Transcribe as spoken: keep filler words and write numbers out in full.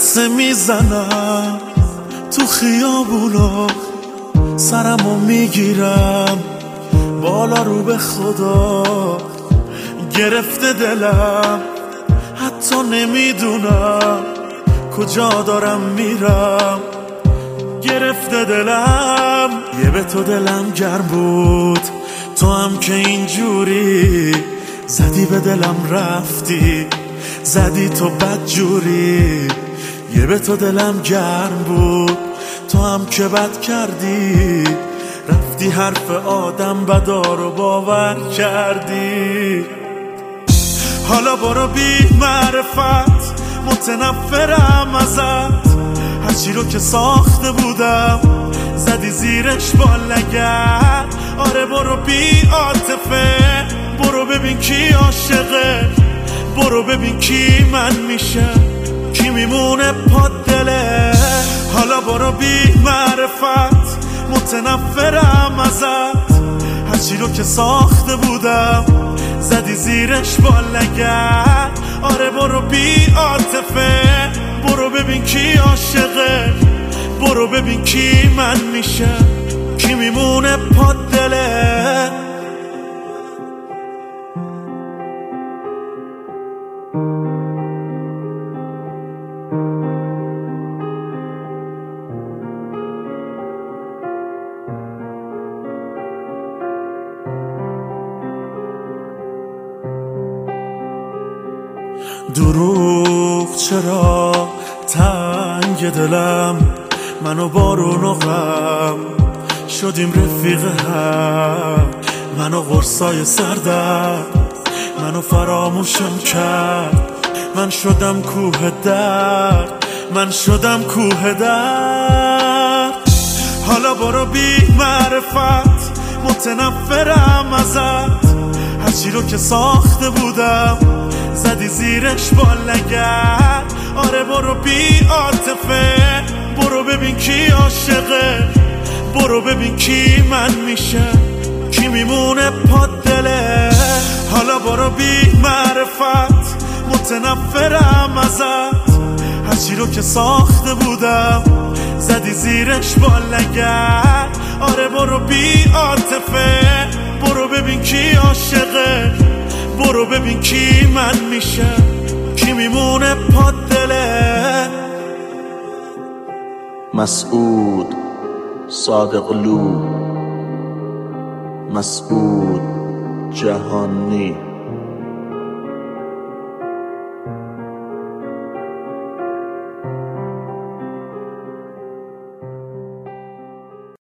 قصه میزنم تو خیابونا، سرمو میگیرم بالا رو به خدا. گرفته دلم حتی نمیدونم کجا دارم میرم. گرفته دلم یه به تو دلم گرم بود، تو هم که اینجوری زدی به دلم رفتی، زدی تو بد جوری. یه به تو دلم گرم بود، تو هم که بد کردی، رفتی حرف آدم بدارو باور کردی. حالا برو بی معرفت، متنفرم ازت، هرچی رو که ساخته بودم زدی زیرش با لگد. آره برو بی عاطفه، برو ببین کی عاشقه، برو ببین کی من میشه، کی میمونه پاد دله. حالا برو بی معرفت، متنفرم ازت، هرچی رو که ساخته بودم زدی زیرش با لگد. آره برو بی عاطفه، برو ببین کی عاشقه، برو ببین کی من میشه، کی میمونه پاد دله. دروغ چرا تنگ دلم، منو بارون و غم شدیم رفیق هم. منو قرصای سردم، منو فراموشم کرد، من شدم کوه درد، من شدم کوه درد. حالا برو بی معرفت، متنفرم ازت، هرچی رو که ساخته بودم زدی زیرش با لگد. آره برو بی عاطفه، برو ببین کی عاشقه، برو ببین کی من میشه، کی میمونه پاد دله. حالا برو بی معرفت، متنفرم ازت، هرچی رو که ساخته بودم زدی زیرش با لگد. آره برو بی عاطفه، برو ببین کی عاشقه، برو ببین کی من میشه، کی میمونه پاد دله. مسعود صادقلو، مسعود جهانی.